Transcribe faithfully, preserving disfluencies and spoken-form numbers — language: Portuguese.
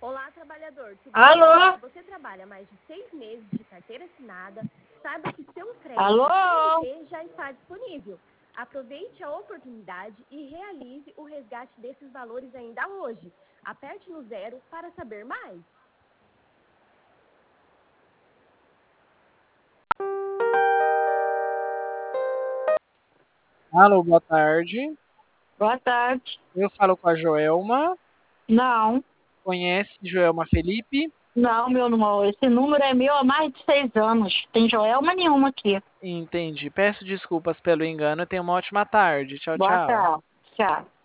Olá, trabalhador. Tudo Alô? bem? Se você trabalha mais de seis meses de carteira assinada, saiba que seu crédito Alô? C L T já está disponível. Aproveite a oportunidade e realize o resgate desses valores ainda hoje. Aperte no zero para saber mais. Alô, boa tarde. Boa tarde. Eu falo com a Joelma. Não, Conhece Joelma Felipe? não, meu número. Esse número é meu há mais de seis anos. Tem Joelma nenhuma aqui. Entendi. Peço desculpas pelo engano. Tenha uma ótima tarde. Tchau, Boa tchau. tarde. Tchau.